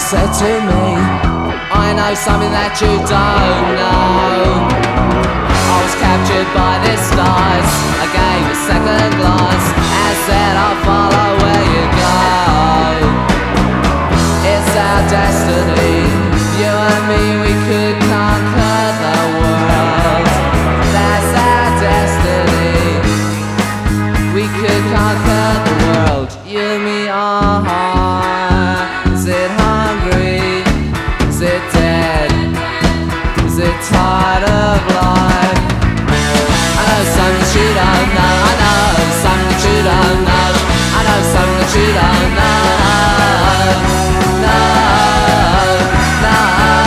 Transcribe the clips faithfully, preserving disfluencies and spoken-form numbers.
said to me, I know something that you don't know. I was captured by this stars. I gave a second glance and said I'll follow where you go. It's our destiny. You and me, we could conquer the world. That's our destiny. We could conquer the world. You and me are hard. Is it hungry? Is it dead? Is it tired of life? I know something that you don't know. I know something that you don't know. I know something that you don't know. No, no.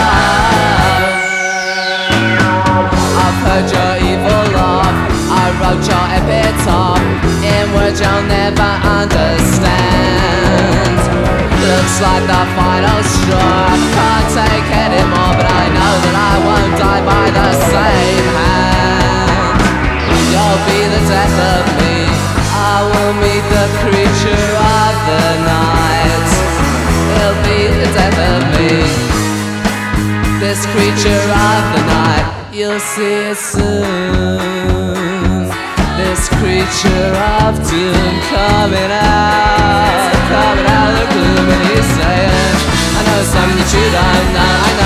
I've heard your evil laugh. I wrote your epitaph in words you'll never understand. Looks like the final straw. I can't take anymore, but I know that I won't die by the same hand. You'll be the death of me. I will meet the creature of the night. It'll be the death of me. This creature of the night. You'll see it soon. This creature of doom coming out, coming out of the gloom, and he's saying, I know something that you don't know. I know